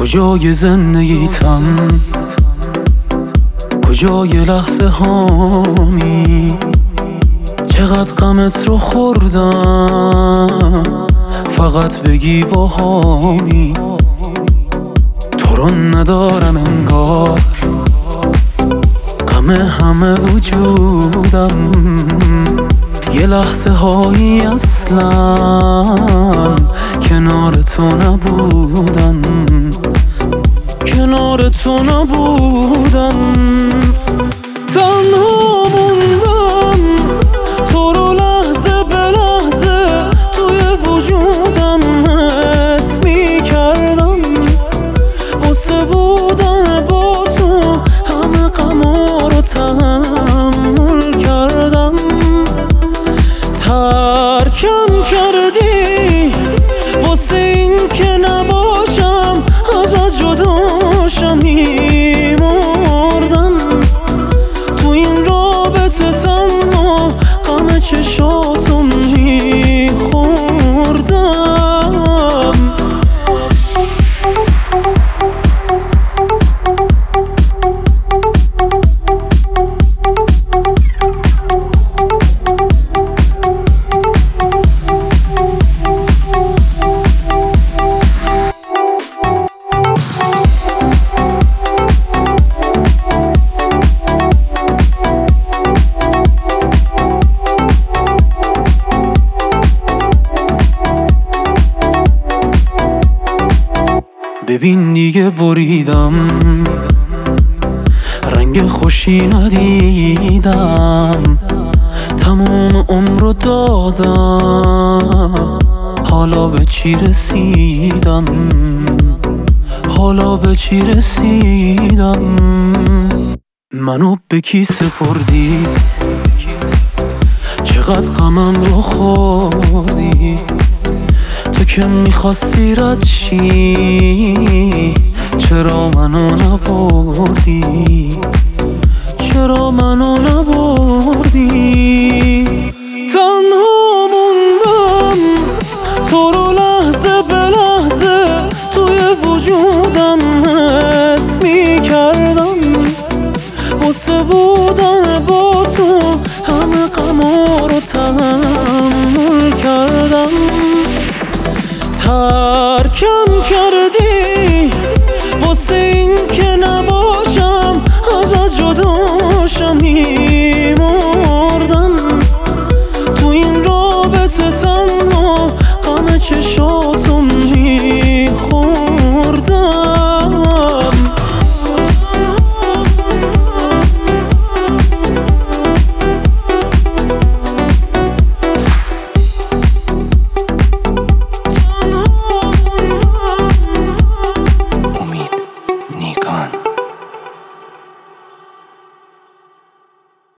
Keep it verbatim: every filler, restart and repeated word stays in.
کجای زندگیتم، کجای لحظه هامی، چقدر غمت رو خوردم فقط بگی با هامی. تو رو ندارم انگار، غم همه وجودم، یه لحظه هایی اصلا کنار تو نبودم، کنار تو نبودم. تنها موندم تو رو لحظه به لحظه توی وجودم حس می کردم، واسه بودن با تو همه غما رو تحمل کردم. ترکم کردی واسه این که نباشم ازت جداشم، میمردم تو این رابطه تنها غم چشاتو میخوردم. ببین دیگه بریدم، رنگ خوشی ندیدم، تمام عمر رو دادم، حالا به چی رسیدم، حالا به چی رسیدم. منو به کی سپردی، چقدر غمم رو خوردی، تو که میخواستی رد شی چرا منو نبردی، چرا منو نبردی. تنها موندم تو رو لحظه به لحظه توی وجودم حس می کردم، واسه بودن با تو همه غما رو تحمل کردم. ترکم کردی واسه این که نباشم ازت جداشم،